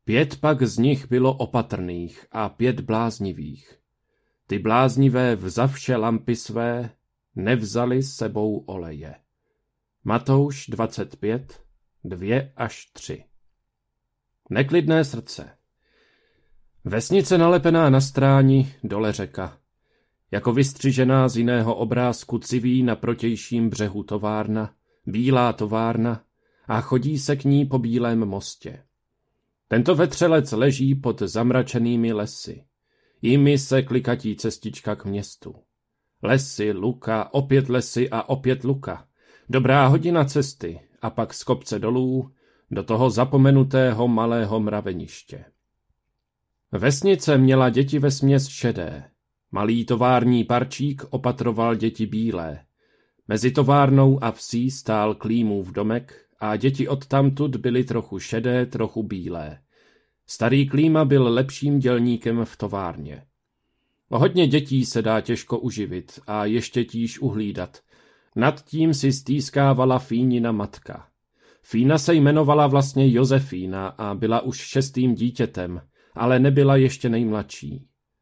5 pak z nich bylo opatrných a 5 bláznivých. Ty bláznivé vzavše lampy své, nevzali s sebou oleje. Matouš 25, 2-3. Neklidné srdce. Vesnice nalepená na stráni, dole řeka. Jako vystřižená z jiného obrázku civí na protějším břehu továrna, bílá továrna, a chodí se k ní po bílém mostě. Tento vetřelec leží pod zamračenými lesy. Jimi se klikatí cestička k městu. Lesy, luka, opět lesy a opět luka. Dobrá hodina cesty a pak z kopce dolů do toho zapomenutého malého mraveniště. Vesnice měla děti vesměs šedé. Malý tovární parčík opatroval děti bílé. Mezi továrnou a vsí stál Klímův domek a děti odtamtud byly trochu šedé, trochu bílé. Starý Klíma byl lepším dělníkem v továrně. O hodně dětí se dá těžko uživit a ještě tíž uhlídat. Nad tím si stýskávala Fínina matka. Fína se jmenovala vlastně Josefína a byla už 6. dítětem, ale nebyla ještě nejmladší.